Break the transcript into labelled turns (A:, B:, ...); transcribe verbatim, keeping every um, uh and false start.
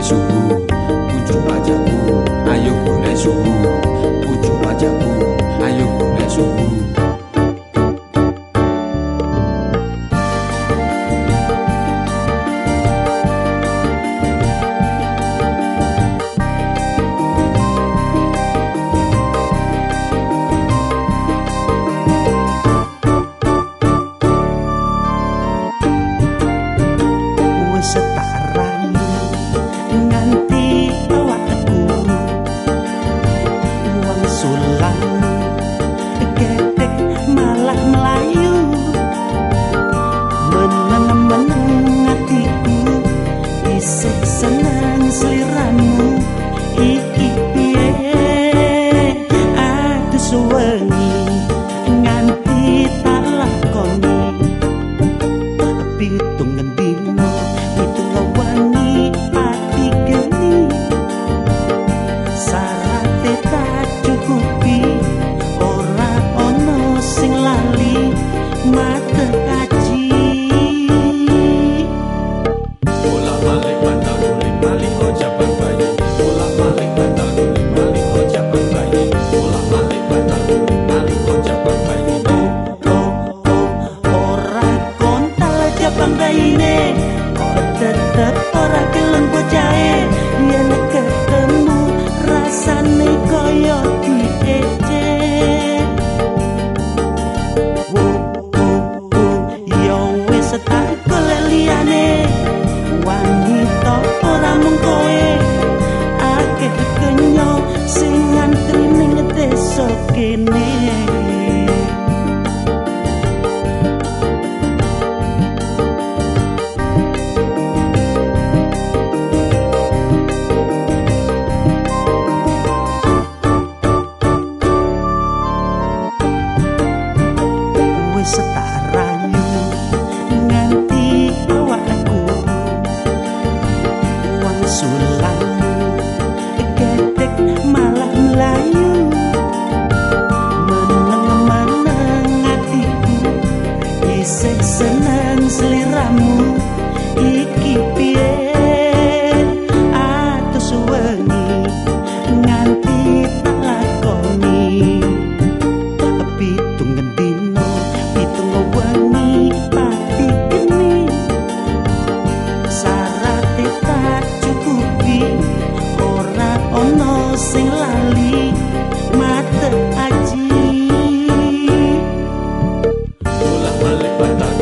A: suhu, pucuk pajakku, ayo golek suhu, pucuk pajakku, ayo golek suhu.
B: Senang seliramu iki piye aku suwengi nganti tak lakoni pitung dino pitung wengi ati geni sarate tak cukupi ora ono sing lali mate kaji
A: bolak balik bandar balik ojaban bayi, bolak balik bandar balik ojaban bayi, bolak balik bandar balik ojaban bayi.
B: Oh oh oh, ora kontal jabang bayine, kok tetep ora gelem bocahe, yen ketemu rasane koyo diece. Oh oh oh, yo wis tak golek liyane, wanita ora mung kowe akeh kenyo sing ngantri ning desa kene. Wis tak rayu nganti awakku sulamu ketek malah melayu meneng-meneng hatiku isih seneng seliramu iki piye aku suwengi nganti tak lakoni pitung dino pitung wengi pati geni sarate tak ora ono sing lali mate aji
A: bolak balik bandar